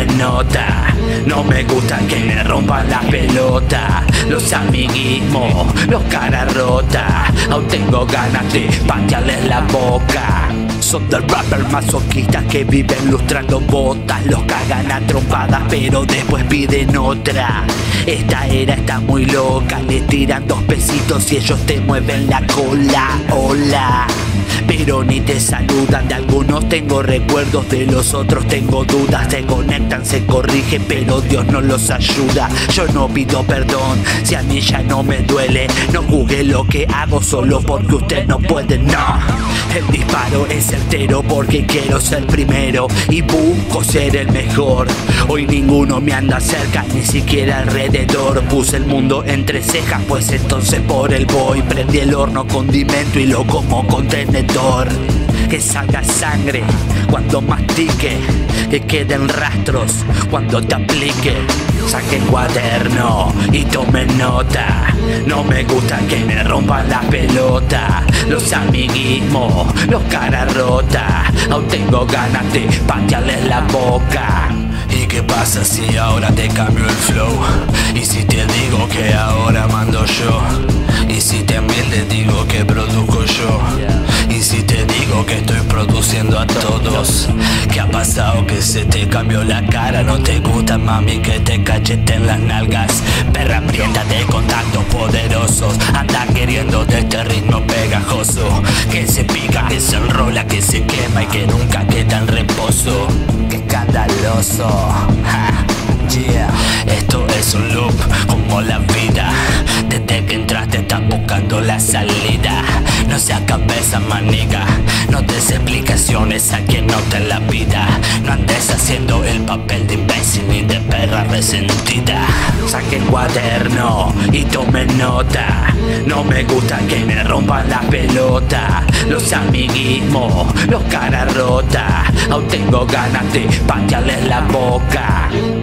nota. No me gusta que me rompan la pelota. Los amiguismos, los caras rotas. Aún tengo ganas de patearles la boca. Son del rapper masoquistas que viven lustrando botas. Los cagan a trompadas pero después piden otra. Esta era está muy loca. Le tiran 2 pesitos y ellos te mueven la cola. Hola, pero ni te saludan. De algunos tengo recuerdos, de los otros tengo dudas. Se conectan, se corrigen, pero Dios no los ayuda. Yo no pido perdón si a mí ya no me duele. No juzgue lo que hago solo porque usted no puede, no. El disparo es certero porque quiero ser primero y busco ser el mejor. Hoy ninguno me anda cerca, ni siquiera alrededor. Puse el mundo entre cejas, pues entonces por él voy. Prendí el horno condimento y lo como con tenedor. Que salga sangre cuando mastique, que queden rastros cuando te aplique. Saque el cuaderno y tome nota. No me gusta que me rompan la pelota. Los amiguismos, los caras rotas. Aún tengo ganas de patearles la boca. ¿Y qué pasa si ahora te cambio el flow? ¿Y si te digo que ahora mando yo? ¿Y si también te digo que produzco yo? ¿Y si te digo que estoy produciendo a todos? ¿Qué ha pasado que se te cambió la cara? ¿No te gusta, mami, que te cacheten las nalgas? Perra prieta de contactos poderosos. Anda queriendo de este ritmo pegajoso. Que se pica, que se enrola, que se quema y que nunca queda en reposo. ¡Qué escandaloso! Ja, yeah. Esto es un loop como la vida. Desde que entraste estás buscando la salida. No seas cabeza, maniga. No des explicaciones a quien no te la pida. No andes haciendo el papel de imbécil ni de perra resentida. Saque el cuaderno y tome nota. No me gusta que me rompan la pelota. Los amiguismos, los caras rotas. Aún tengo ganas de patearles la boca.